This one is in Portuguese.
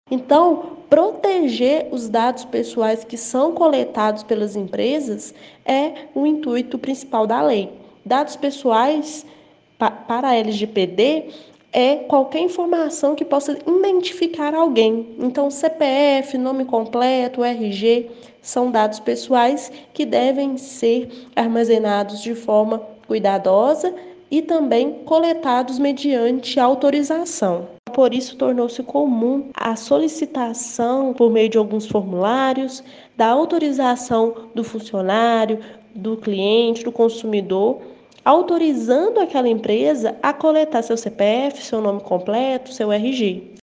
Então, proteger os dados pessoais que são coletados pelas empresas é o intuito principal da lei. Dados pessoais para a LGPD é qualquer informação que possa identificar alguém. Então, CPF, nome completo, RG, são dados pessoais que devem ser armazenados de forma cuidadosa e também coletados mediante autorização. Por isso, tornou-se comum a solicitação, por meio de alguns formulários, da autorização do funcionário, do cliente, do consumidor, autorizando aquela empresa a coletar seu CPF, seu nome completo, seu RG.